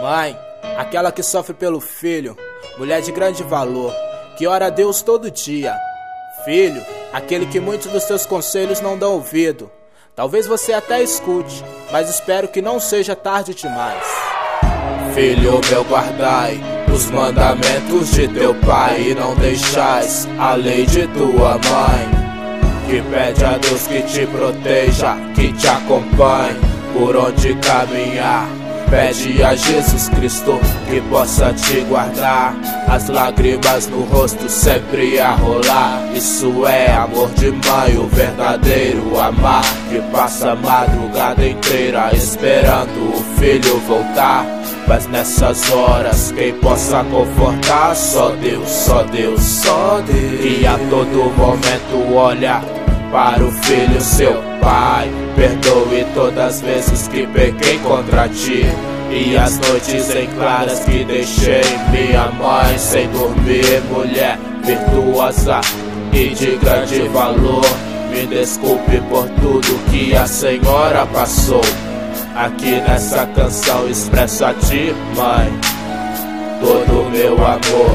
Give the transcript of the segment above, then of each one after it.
Mãe, aquela que sofre pelo filho, mulher de grande valor, que ora a Deus todo dia. Filho, aquele que muitos dos teus conselhos não dão ouvido. Talvez você até escute, mas espero que não seja tarde demais. Filho meu, guardai os mandamentos de teu pai e não deixais a lei de tua mãe, que pede a Deus que te proteja, que te acompanhe por onde caminhar. Pede a Jesus Cristo que possa te guardar, as lágrimas no rosto sempre a rolar. Isso é amor de mãe, o verdadeiro amar, que passa a madrugada inteira esperando o filho voltar. Mas nessas horas quem possa confortar, só Deus, só Deus, só Deus, que a todo momento olha para o filho, seu pai. Perdoe todas as vezes que pequei contra ti, e as noites em claras que deixei minha mãe sem dormir. Mulher virtuosa e de grande valor, me desculpe por tudo que a senhora passou. Aqui nessa canção expresso a ti, mãe, todo o meu amor.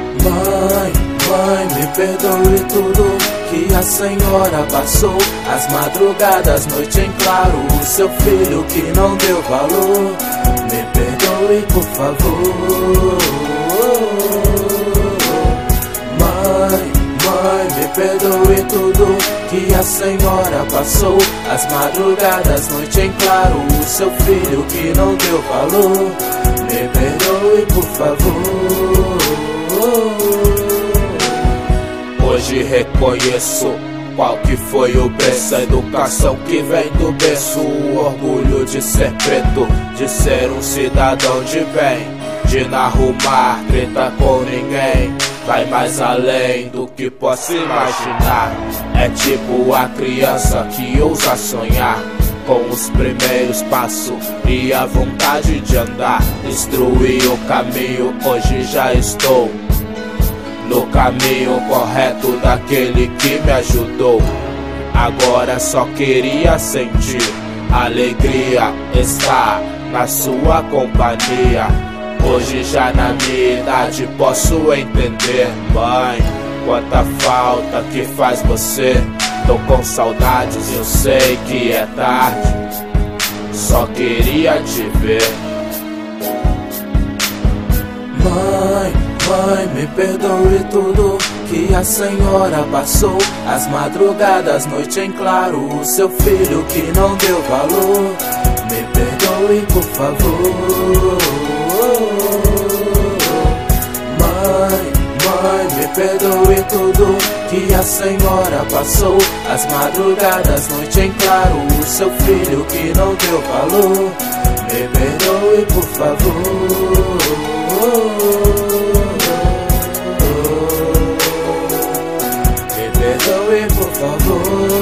Mãe, me perdoe tudo que a senhora passou, as madrugadas, noite em claro, o seu filho que não deu valor. Me perdoe, por favor. Mãe, me perdoe tudo que a senhora passou, as madrugadas, noite em claro, o seu filho que não deu valor. Me perdoe, por favor. Hoje reconheço qual que foi o preço, a educação que vem do berço, o orgulho de ser preto, de ser um cidadão de bem, de não arrumar treta com ninguém. Vai mais além do que posso imaginar. É tipo a criança que ousa sonhar com os primeiros passos e a vontade de andar. Instruir o caminho, hoje já estou no caminho correto daquele que me ajudou. Agora só queria sentir alegria, estar na sua companhia. Hoje já na minha idade posso entender, mãe, quanta falta que faz você. Tô com saudades, eu sei que é tarde, só queria te ver. Mãe, me perdoe tudo que a senhora passou, as madrugadas, noite em claro, o seu filho que não deu valor. Me perdoe, por favor. Mãe, me perdoe tudo que a senhora passou, as madrugadas, noite em claro, o seu filho que não deu valor. Me perdoe, por favor. Me perdoe, por favor.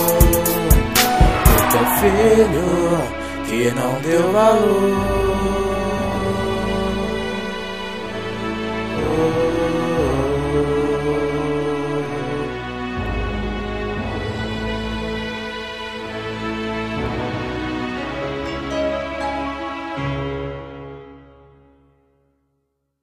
O teu filho que não deu valor.